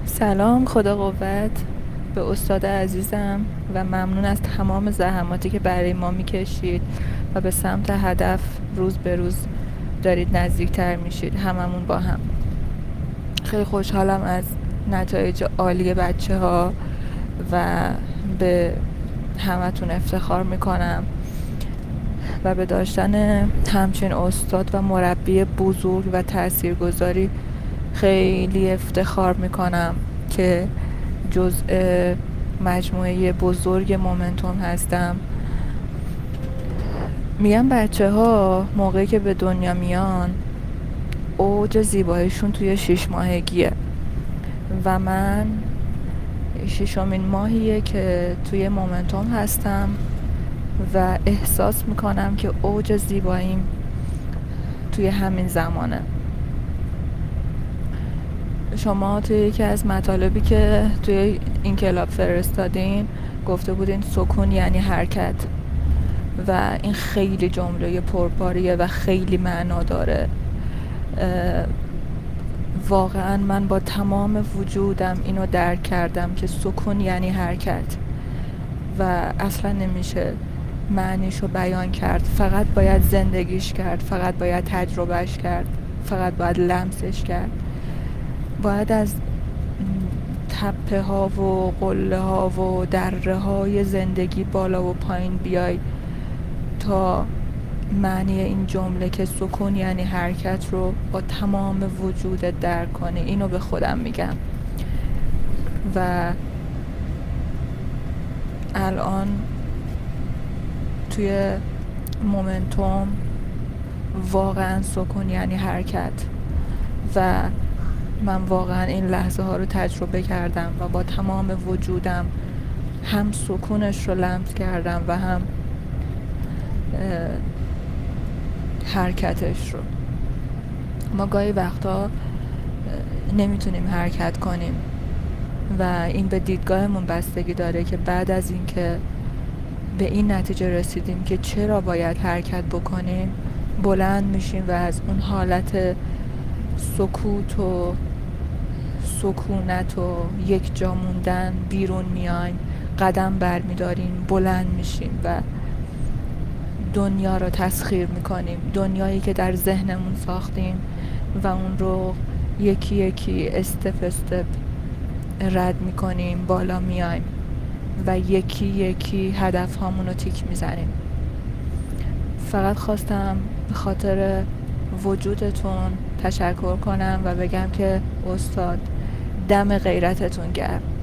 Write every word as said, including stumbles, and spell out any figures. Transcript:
سلام، خدا قوت به استاد عزیزم و ممنون از تمام زحماتی که برای ما میکشید و به سمت هدف روز به روز دارید نزدیکتر میشید، هممون با هم. خیلی خوشحالم از نتایج عالی بچه ها و به همتون افتخار میکنم و به داشتن همچین استاد و مربی بزرگ و تاثیرگذاری خیلی افتخار میکنم که جزء مجموعه بزرگ مومنتوم هستم. میگم بچه ها موقعی که به دنیا میان اوج زیباییشون توی شش ماهگیه و من ششمین ماهیه که توی مومنتوم هستم و احساس میکنم که اوج زیباییم توی همین زمانه. شما توی یکی از مطالبی که توی این کلاب فرستادین گفته بودین سکون یعنی حرکت و این خیلی جمله پرباریه و خیلی معنا داره. واقعا من با تمام وجودم اینو درک کردم که سکون یعنی حرکت و اصلا نمیشه معنیشو بیان کرد، فقط باید زندگیش کرد، فقط باید تجربهش کرد، فقط باید لمسش کرد. باید از تپه ها و قله ها و دره های زندگی بالا و پایین بیای تا معنی این جمله که سکون یعنی حرکت رو با تمام وجودت درک کنی. اینو به خودم میگم و الان توی مومنتوم واقعا سکون یعنی حرکت و من واقعا این لحظه ها رو تجربه کردم و با تمام وجودم هم سکونش رو لمس کردم و هم حرکتش رو. ما گاهی وقتا نمیتونیم حرکت کنیم و این به دیدگاهمون بستگی داره که بعد از این که به این نتیجه رسیدیم که چرا باید حرکت بکنیم بلند میشیم و از اون حالت سکوت و سکونت و یک جا موندن بیرون میایم، قدم برمیداریم، بلند میشیم و دنیا رو تسخیر میکنیم، دنیایی که در ذهنمون ساختیم و اون رو یکی یکی استپ استپ رد میکنیم، بالا میایم و یکی یکی هدف هامون رو تیک میزنیم. فقط خواستم به خاطر وجودتون تشکر کنم و بگم که استاد دم غیرتتون گرم.